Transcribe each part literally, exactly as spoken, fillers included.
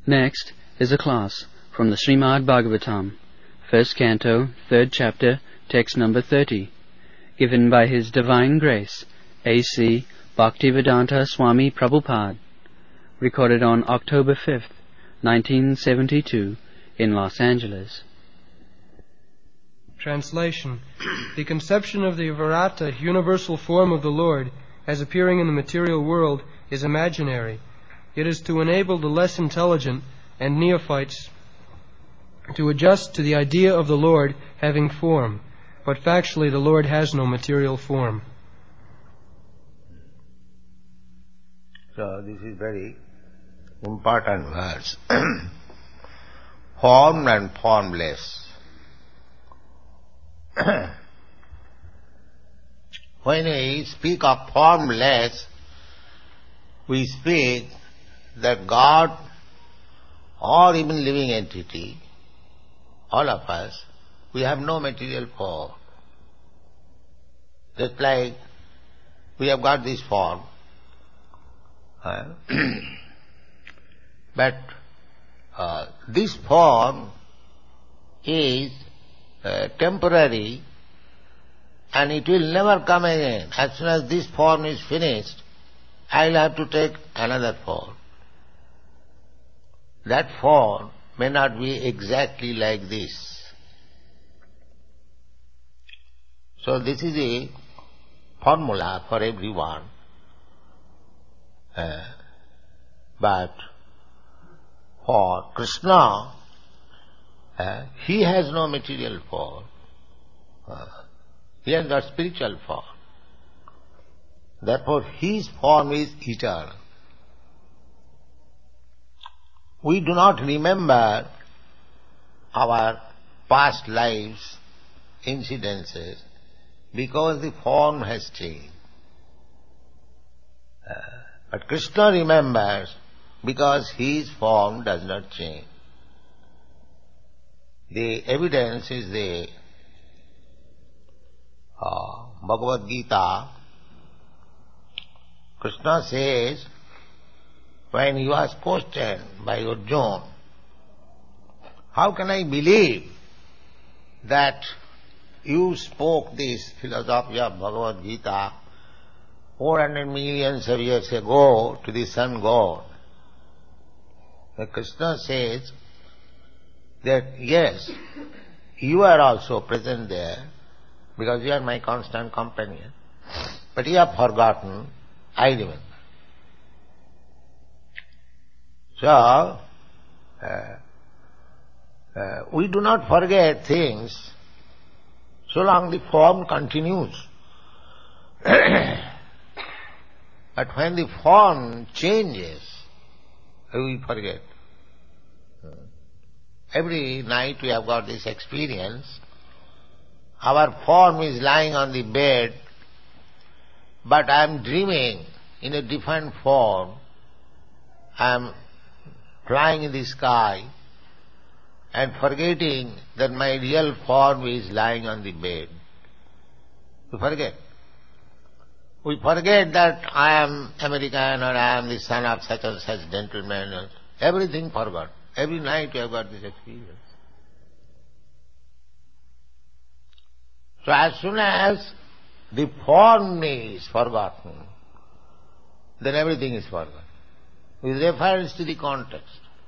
Next is a class from the Srimad Bhagavatam, first canto, third chapter, text number thirty, given by His Divine Grace, A C Bhaktivedanta Swami Prabhupada, recorded on October fifth, nineteen seventy-two, in Los Angeles. Translation. The conception of the Virata, universal form of the Lord, as appearing in the material world, is imaginary. It is to enable the less intelligent and neophytes to adjust to the idea of the Lord having form, but factually the Lord has no material form. So this is very important verse. Formed and formless. When we speak of formless, we speak that God or even living entity, all of us, we have no material form. Just like we have got this form, uh, but uh, this form is uh, temporary and it will never come again. As soon as this form is finished, I will have to take another form. That form may not be exactly like this. So this is a formula for everyone. Uh, but for Krishna, uh, he has no material form. Uh, he has got spiritual form. Therefore, his form is eternal. We do not remember our past lives, incidences, because the form has changed. Uh, but Krishna remembers because his form does not change. The evidence is the uh, Bhagavad Gita. Krishna says, when he was questioned by Arjuna, how can I believe that you spoke this philosophy of Bhagavad Gita four hundred millions of years ago to the sun god? The Krishna says that yes, you are also present there because you are my constant companion, but you have forgotten, I remember. So, uh, uh, we do not forget things so long the form continues. But when the form changes, we forget. Every night we have got this experience. Our form is lying on the bed, but I am dreaming in a different form. I am flying in the sky and forgetting that my real form is lying on the bed. We forget. We forget that I am American or I am the son of such and such gentleman. Everything forgot. Every night we have got this experience. So as soon as the form is forgotten, then everything is forgotten, with reference to the context.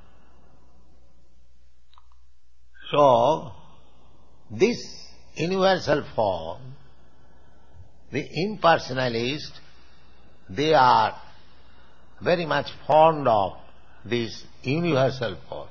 So, this universal form, the impersonalists, they are very much fond of this universal form.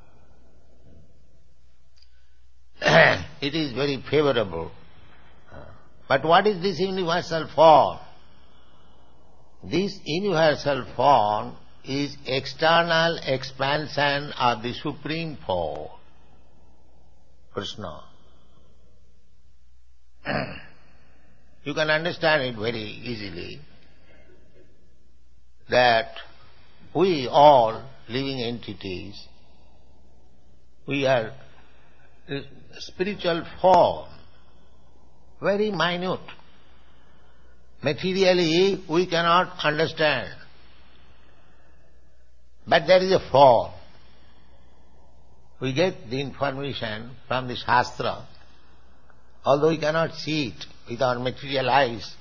It is very favorable. But what is this universal form? This universal form is external expansion of the Supreme Form, Krishna. You can understand it very easily that we all living entities, we are spiritual form, very minute. Materially we cannot understand. But there is a form. we get the information from the Shastra, although we cannot see it with our material eyes.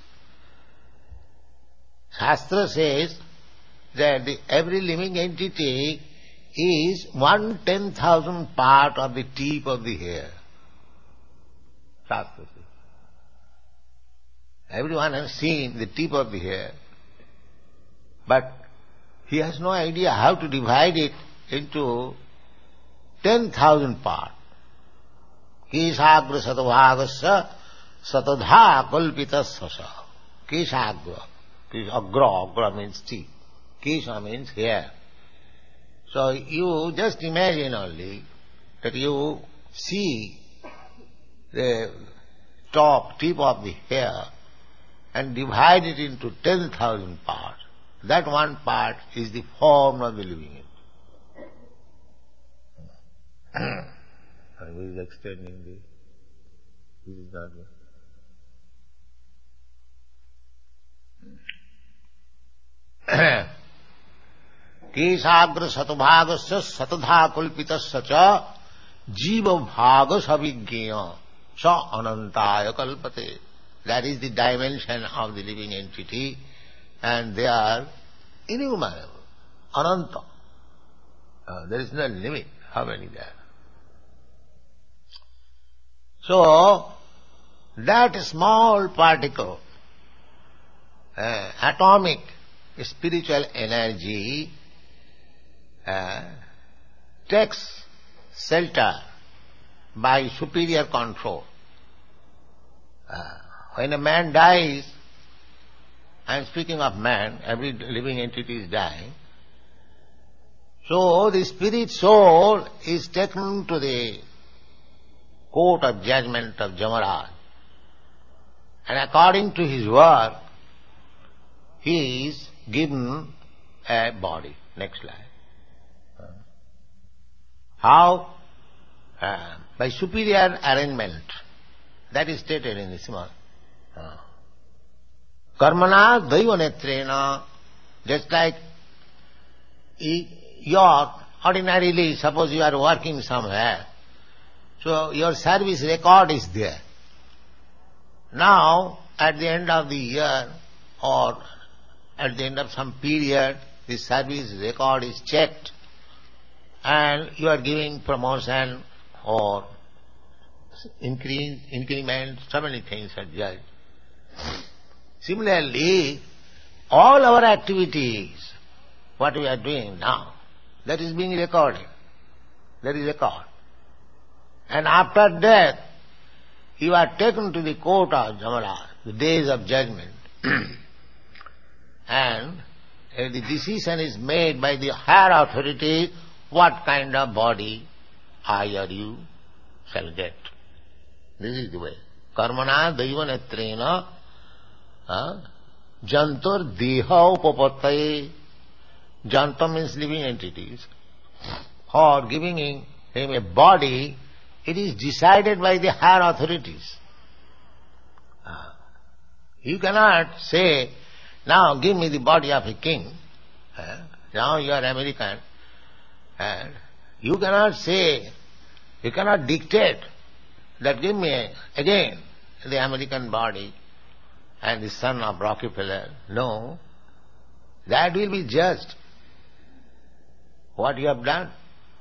Shastra says that the, every living entity is one ten thousand part of the tip of the hair. Shastra says. Everyone has seen the tip of the hair, but he has no idea how to divide it into ten thousand parts. Keshagra satavagasya satadha kalpitasya. Keshagra. Agra, agra means teeth. Kesha means hair. So you just imagine only that you see the top tip of the hair and divide it into ten thousand parts. That one part is the form of the living entity. I was extending the... This is not good. Keshagra satbhagasya satadha kulpitasya cha jiva bhaga savijñaya cha anantaya kalpate. That is the dimension of the living entity, and they are innumerable. Ananta. Uh, there is no limit how many there are. So, that small particle, uh, atomic spiritual energy, uh, takes shelter by superior control. Uh, when a man dies, I am speaking of man, every living entity is dying, so the spirit soul is taken to the court of judgment of Jamaraj, and according to his work, he is given a body. Next slide. How? Uh, by superior arrangement. That is stated in the Srimad. Uh, Karmana daiva netrena, just like your ordinarily, suppose you are working somewhere, so your service record is there. Now, at the end of the year or at the end of some period, the service record is checked and you are giving promotion or increase, increment, so many things are judged. Similarly, all our activities, what we are doing now, that is being recorded. There is a record. And after death, you are taken to the court of Jamaraj, the days of judgment. And uh, the decision is made by the higher authority what kind of body I or you shall get. This is the way. Karmana daiva netrena jantur deha upapattaye. Janta means living entities. For giving him a body, it is decided by the higher authorities. You cannot say, now give me the body of a king. Now you are American. And you cannot say, you cannot dictate that give me again the American body and the son of Rockefeller. No. That will be just what you have done.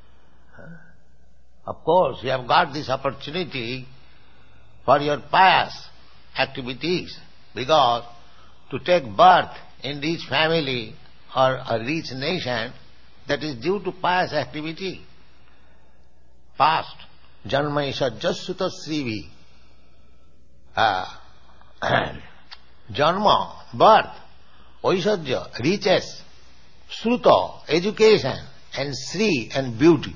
Of course, you have got this opportunity for your pious activities, because to take birth in rich family or a rich nation, that is due to pious activity. Past. Janmaisha jasuta srivi. Janma, birth, Oishadya, riches, Sruta, education, and Sri and beauty.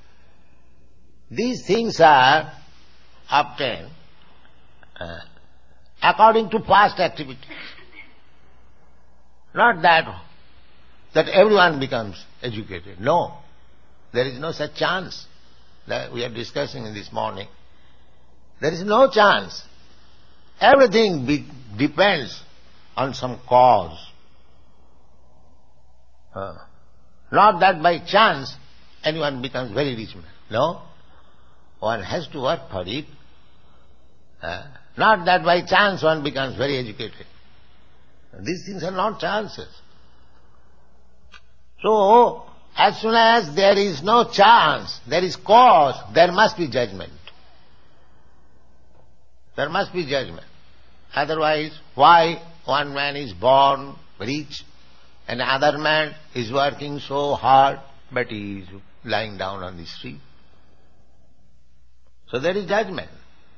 These things are obtained uh, according to past activity. Not that that everyone becomes educated. No. There is no such chance that we are discussing in this morning. There is no chance. Everything be, depends on some cause. Uh, not that by chance anyone becomes very rich man. No? One has to work for it. Uh, not that by chance one becomes very educated. These things are not chances. So, as soon as there is no chance, there is cause, there must be judgment. There must be judgment. Otherwise, why one man is born rich and another man is working so hard but he is lying down on the street? So there is judgment.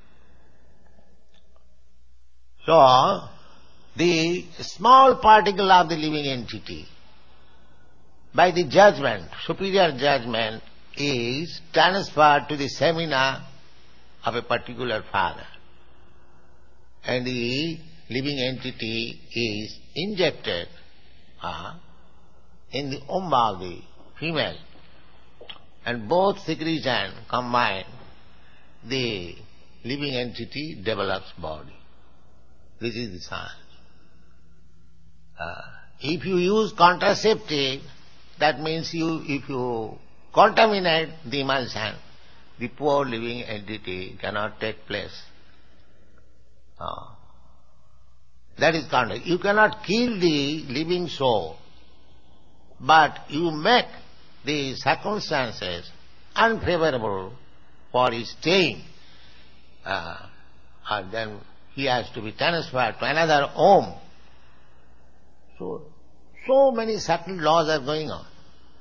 So, the small particle of the living entity, by the judgment, superior judgment, is transferred to the semina of a particular father. And the living entity is injected uh, in the womb of the female. And both secretion combine, the living entity develops body. This is the science. Uh, if you use contraceptive, that means you, if you contaminate the emulsion, the poor living entity cannot take place. Uh, that is contact. You cannot kill the living soul, but you make the circumstances unfavorable for his staying. Uh, and then he has to be transferred to another home. So, so many subtle laws are going on.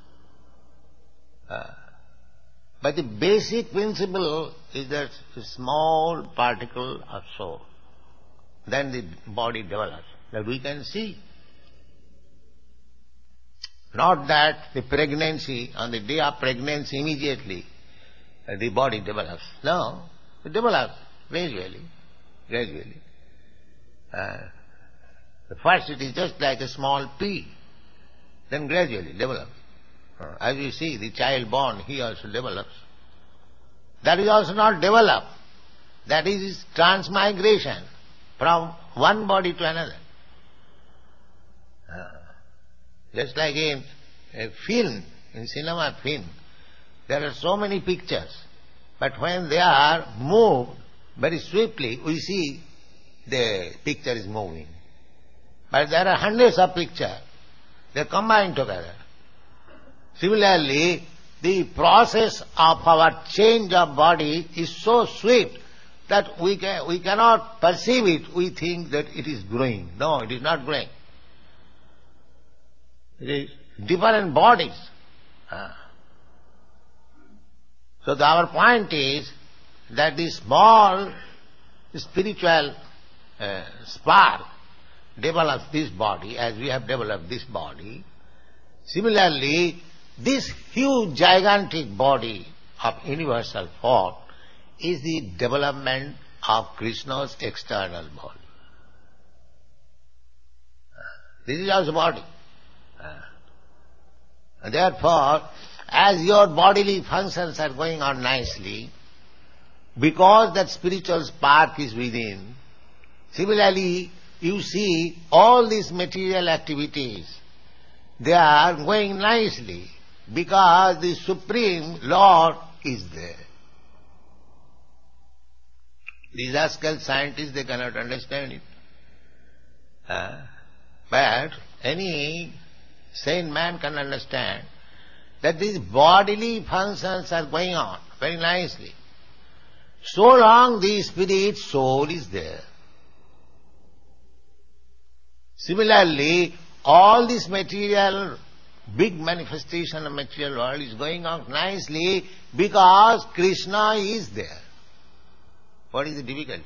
Uh, but the basic principle is that a small particle of soul. Then the body develops. That we can see. Not that the pregnancy, on the day of pregnancy immediately, uh, the body develops. No, it develops gradually, gradually. Uh, first it is just like a small pea, then gradually develops. Uh, as you see, the child born, he also develops. That is also not develop. That is transmigration from one body to another. Uh, just like in a film, in cinema film, there are so many pictures, but when they are moved very swiftly, we see the picture is moving. But there are hundreds of pictures, they are combined together. Similarly, the process of our change of body is so swift that we can, we cannot perceive it. We think that it is growing. No, it is not growing. It is different bodies. Ah. So the, our point is that the small spiritual uh, spark develops this body as we have developed this body. Similarly, this huge gigantic body of universal form is the development of Krishna's external body. This is also body. And therefore, as your bodily functions are going on nicely, because that spiritual spark is within, similarly, you see all these material activities, they are going nicely because the Supreme Lord is there. These rascal scientists, they cannot understand it. Uh, but any sane man can understand that these bodily functions are going on very nicely. So long the spirit soul is there. Similarly, all this material, big manifestation of material world is going on nicely because Krishna is there. What is the difficulty?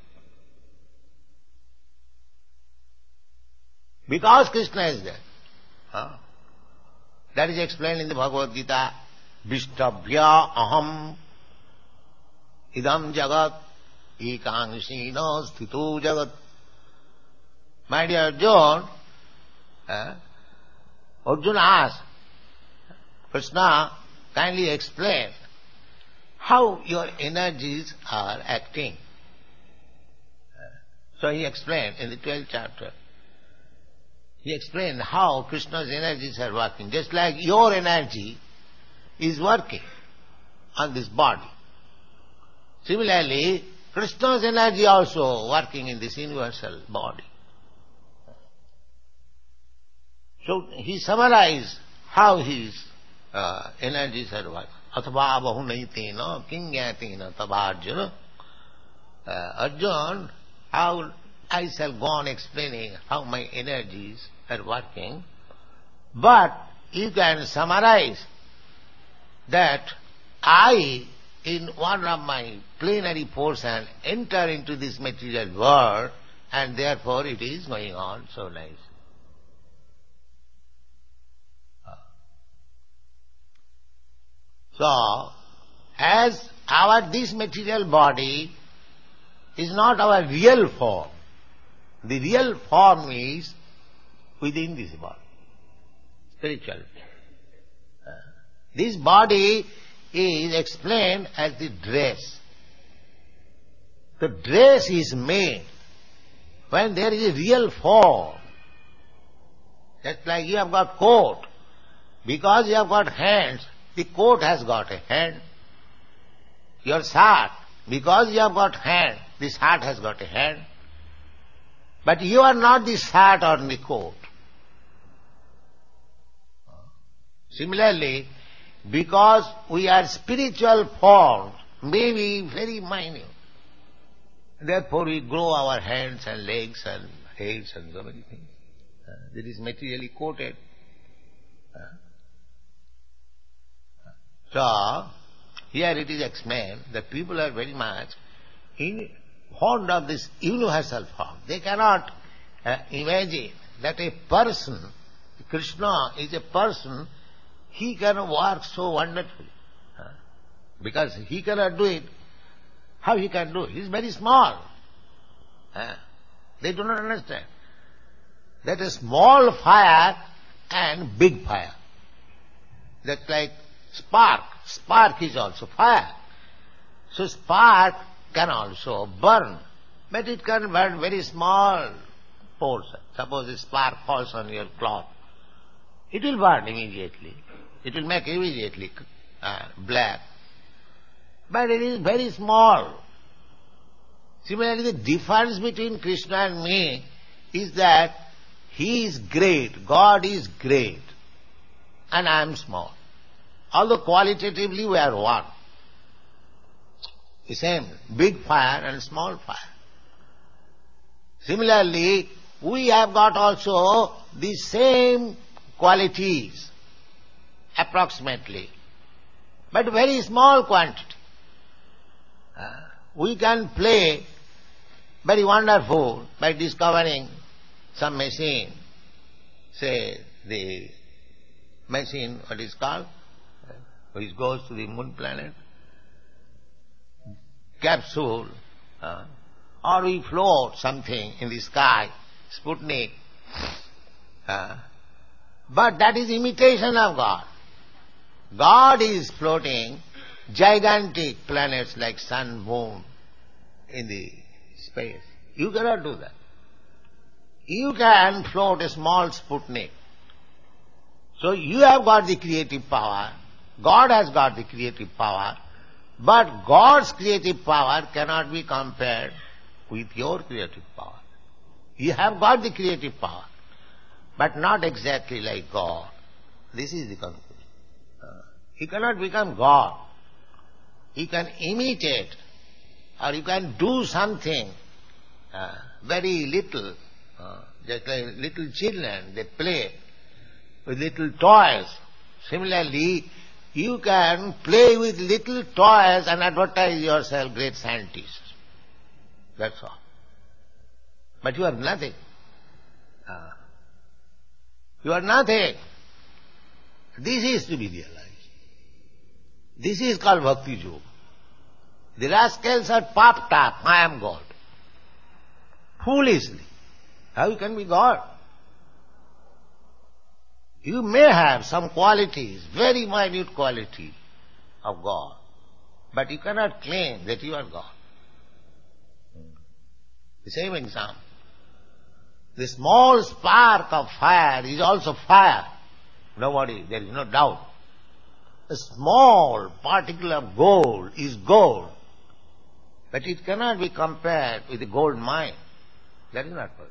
Because Krishna is there. Huh? That is explained in the Bhagavad Gita. Vishtabhya aham idam jagat ekangsina sthito jagat. My dear Arjuna, uh, Arjuna asked, Krishna, kindly explain how your energies are acting. Uh, so he explained in the twelfth chapter. He explained how Krishna's energies are working. Just like your energy is working on this body. Similarly, Krishna's energy also working in this universal body. So he summarized how his uh, energies are working. Atva bahunaitina kinyatina tabharjuna. Uh, Arjuna, how I shall go on explaining how my energies are working, but you can summarize that I, in one of my plenary portion, enter into this material world, and therefore it is going on so nice. So, as our this material body is not our real form, the real form is within this body, spiritual. Uh, this body is explained as the dress. The dress is made when there is a real form. Just like you have got coat. Because you have got hands, the coat has got a hand. Your shirt, because you have got hand, the shirt has got a hand. But you are not the shirt or the coat. Similarly, because we are spiritual forms, maybe very minute, therefore we grow our hands and legs and heads and so many things. Uh, that is materially coated. Uh, So, here it is explained that people are very much in fond of this universal form. They cannot uh, imagine that a person, Krishna is a person, he can work so wonderfully. Uh, because he cannot do it. How he can do it? He is very small. Uh, they do not understand. That a small fire and big fire. That's like spark. Spark is also fire. So spark can also burn, but it can burn very small portion. Suppose a spark falls on your cloth, it will burn immediately. It will make immediately uh, black. But it is very small. Similarly, the difference between Krishna and me is that he is great, God is great, and I am small. Although qualitatively we are one. The same, big fire and small fire. Similarly, we have got also the same qualities, approximately, but very small quantity. Uh, we can play very wonderful by discovering some machine, say the machine, what is called, which goes to the moon planet, capsule, uh, or we float something in the sky, Sputnik. Uh, but that is imitation of God. God is floating gigantic planets like sun, moon in the space. You cannot do that. You can float a small Sputnik. So you have got the creative power, God has got the creative power, but God's creative power cannot be compared with your creative power. You have got the creative power, but not exactly like God. This is the conclusion. Uh, you cannot become God. You can imitate, or you can do something uh, very little, uh, just like little children, they play with little toys. Similarly, you can play with little toys and advertise yourself great scientist. That's all. But you are nothing. Uh, you are nothing. This is to be realized. This is called Bhakti Yoga. The rascals are puffed up, I am God. Foolishly. How you can be God? You may have some qualities, very minute quality of God, but you cannot claim that you are God. The same example. The small spark of fire is also fire. Nobody, there is no doubt. a small particle of gold is gold, but it cannot be compared with the gold mine. That is not possible.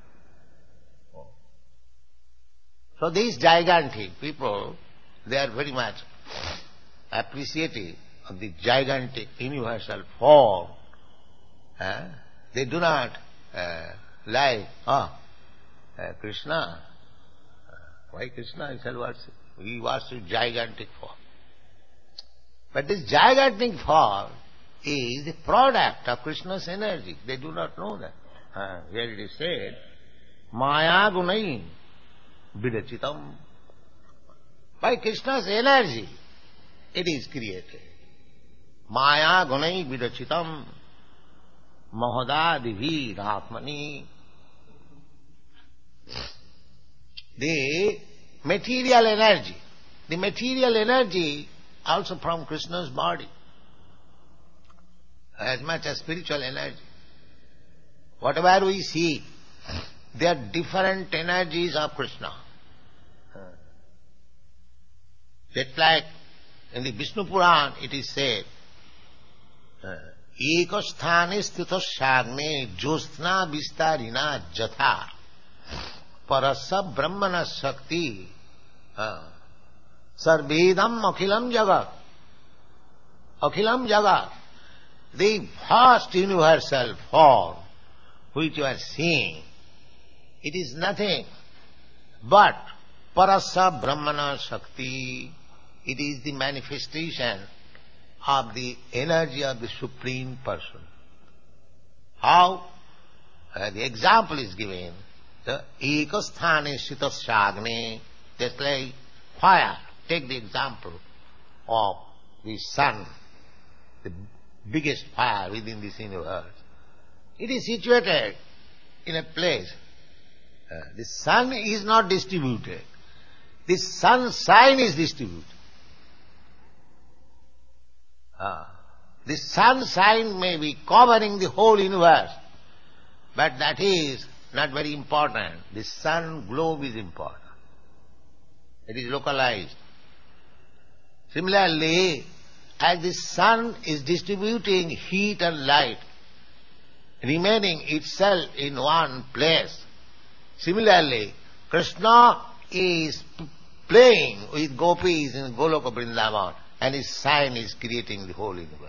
So these gigantic people, they are very much appreciative of the gigantic universal form. Eh? They do not uh, like, ah, uh, Krishna. Why Krishna? He shall worship. We worship gigantic form. But this gigantic form is the product of Krishna's energy. They do not know that. Uh, here it is said, Maya Gunai Vidachitam. By Krishna's energy, it is created. Maya Gunai Vidachitam Mahadadivi Ratmani. The material energy, the material energy also from Krishna's body, as much as spiritual energy. Whatever we see, they are different energies of Krishna. Just like in the Vishnu Puran it is said, Ekasthane sthitasagne josthna vistarina jatha parasa brahmana shakti sarvedam akhilam jagat. Akhilam jagat, the vast universal form which you are seeing, it is nothing but parasa brahmana shakti. It is the manifestation of the energy of the Supreme Person. How? Uh, the example is given. The ekasthane sitasyagne, just like fire. Take the example of the sun, the biggest fire within this universe. It is situated in a place. Uh, the sun is not distributed. The sunshine is distributed. Uh, the sunshine may be covering the whole universe, but that is not very important. The sun globe is important. It is localized. Similarly, as the sun is distributing heat and light, remaining itself in one place, similarly, Krishna is p- playing with gopis in Goloka Vrindavan, and his sign is creating the whole universe.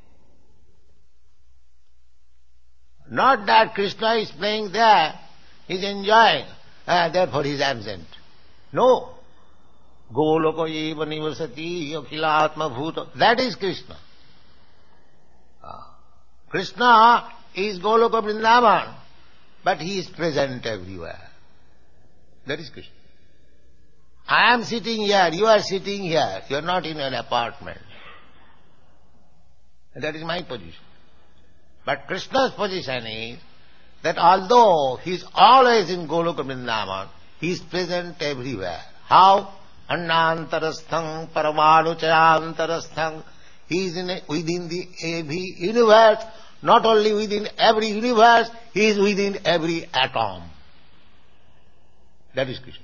Not that Krishna is playing there, he is enjoying, uh, therefore he is absent. No. Goloka eva nivasati akhila atma bhuta. That is Krishna. Uh, Krishna is Goloka Vrindavan, but he is present everywhere. That is Krishna. I am sitting here, you are sitting here, you are not in an apartment. And that is my position. But Krishna's position is that although he is always in Goloka Vrindavan, he is present everywhere. How? Annantarasthang paramanuchayantarasthang. He is in a, within the every universe. Not only within every universe, he is within every atom. That is Krishna.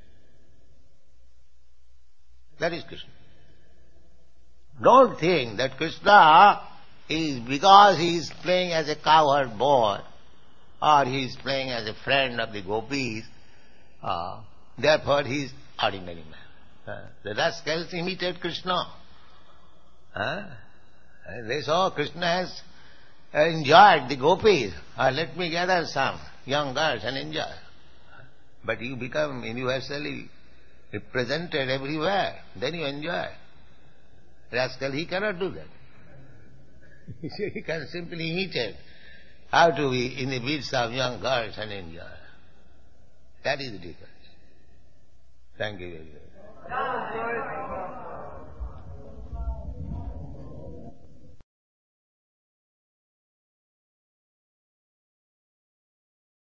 That is Krishna. Don't think that Krishna is, because he is playing as a cowherd boy, or he is playing as a friend of the gopis, uh, therefore he is ordinary man. Uh, the rascals imitate Krishna. Uh, they saw Krishna has enjoyed the gopis. Uh, let me gather some young girls and enjoy. But you become universally represented everywhere, then you enjoy. Rascal, he cannot do that. He can simply imitate how to be in the midst of young girls and enjoy. That is the difference. Thank you very much.